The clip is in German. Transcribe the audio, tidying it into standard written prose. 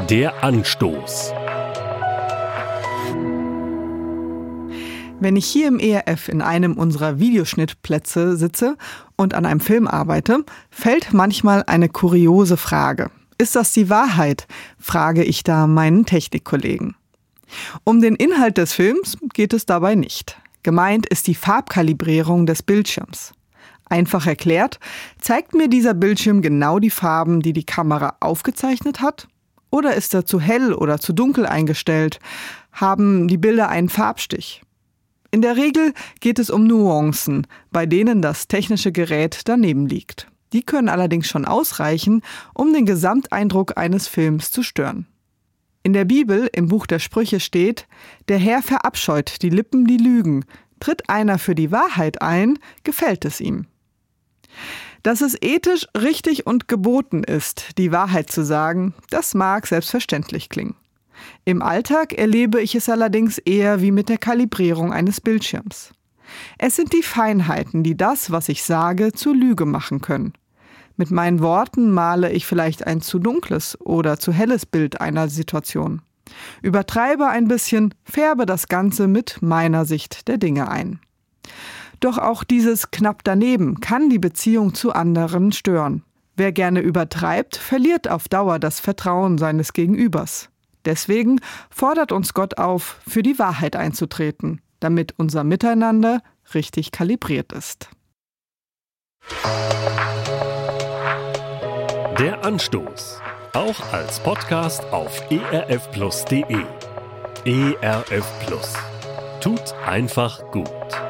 Der Anstoß. Wenn ich hier im ERF in einem unserer Videoschnittplätze sitze und an einem Film arbeite, fällt manchmal eine kuriose Frage. Ist das die Wahrheit? Frage ich da meinen Technikkollegen. Um den Inhalt des Films geht es dabei nicht. Gemeint ist die Farbkalibrierung des Bildschirms. Einfach erklärt, zeigt mir dieser Bildschirm genau die Farben, die die Kamera aufgezeichnet hat? Oder ist er zu hell oder zu dunkel eingestellt? Haben die Bilder einen Farbstich? In der Regel geht es um Nuancen, bei denen das technische Gerät daneben liegt. Die können allerdings schon ausreichen, um den Gesamteindruck eines Films zu stören. In der Bibel, im Buch der Sprüche steht: Der Herr verabscheut die Lippen, die lügen. Tritt einer für die Wahrheit ein, gefällt es ihm. Dass es ethisch richtig und geboten ist, die Wahrheit zu sagen, das mag selbstverständlich klingen. Im Alltag erlebe ich es allerdings eher wie mit der Kalibrierung eines Bildschirms. Es sind die Feinheiten, die das, was ich sage, zur Lüge machen können. Mit meinen Worten male ich vielleicht ein zu dunkles oder zu helles Bild einer Situation. Übertreibe ein bisschen, färbe das Ganze mit meiner Sicht der Dinge ein. Doch auch dieses knapp daneben kann die Beziehung zu anderen stören. Wer gerne übertreibt, verliert auf Dauer das Vertrauen seines Gegenübers. Deswegen fordert uns Gott auf, für die Wahrheit einzutreten, damit unser Miteinander richtig kalibriert ist. Der Anstoß. Auch als Podcast auf erfplus.de. ERF Plus. Tut einfach gut.